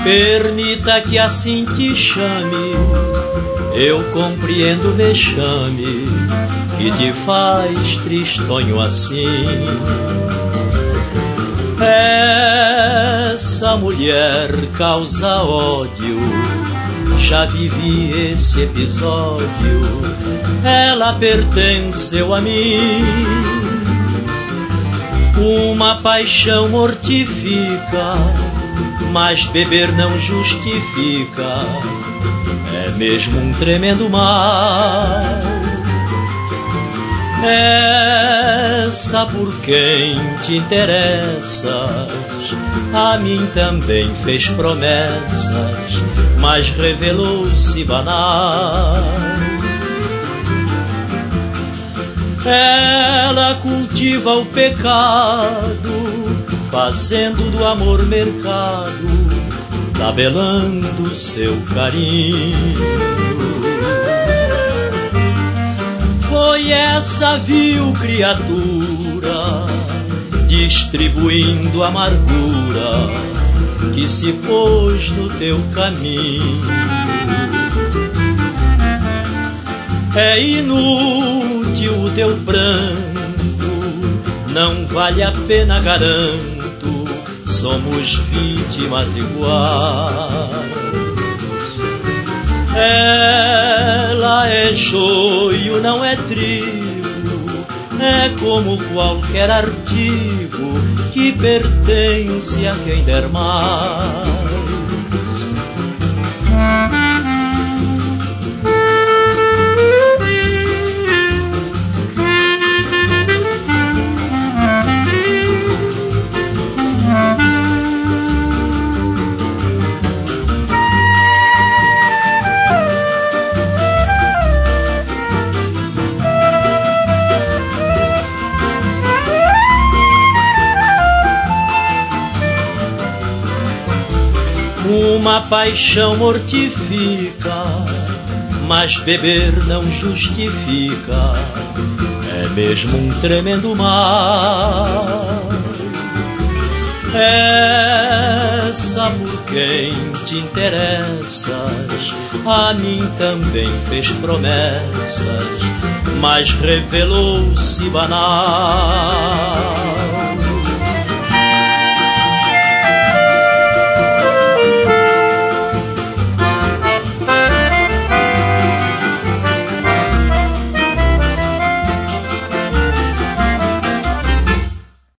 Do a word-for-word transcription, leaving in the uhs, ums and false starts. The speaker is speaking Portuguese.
Permita que assim te chame, eu compreendo o vexame que te faz tristonho assim. Essa mulher causa ódio, já vivi esse episódio, ela pertenceu a mim. Uma paixão mortifica, mas beber não justifica, é mesmo um tremendo mal. Essa por quem te interessas, a mim também fez promessas, mas revelou-se banal. Ela cultiva o pecado, fazendo do amor mercado, tabelando seu carinho. Foi essa vil criatura, distribuindo amargura, que se pôs no teu caminho. É inútil o teu pranto, não vale a pena, garanto, somos vítimas iguais. Ela é joio, não é trigo, é como qualquer artigo que pertence a quem der mais. Uma paixão mortifica, mas beber não justifica, é mesmo um tremendo mal. Essa por quem te interessas, a mim também fez promessas, mas revelou-se banal.